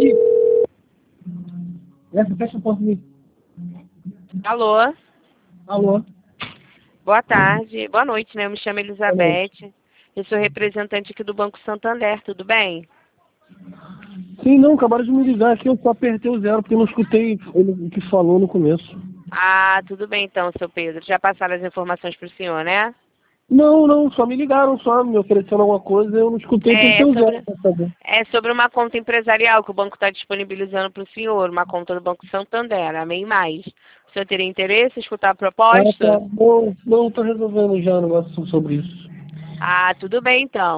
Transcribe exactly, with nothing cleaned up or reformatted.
aqui. Essa, fecha a porta aí. Alô? Alô? Boa tarde. Boa noite, né? Eu me chamo Elizabeth. Eu sou representante aqui do Banco Santander, tudo bem? Sim, não, acabaram de me ligar aqui, eu só apertei o zero porque eu não escutei ele o que falou no começo. Ah, tudo bem então, seu Pedro. Já passaram as informações para o senhor, né? Não, não, só me ligaram, só me oferecendo alguma coisa, eu não escutei, É apertei o zero sobre, pra saber. é sobre uma conta empresarial que o banco está disponibilizando para o senhor, uma conta do Banco Santander, a MEI Mais. O senhor teria interesse em escutar a Ah, tá, proposta? não, não, tô resolvendo já um negócio sobre isso. Ah, tudo bem então.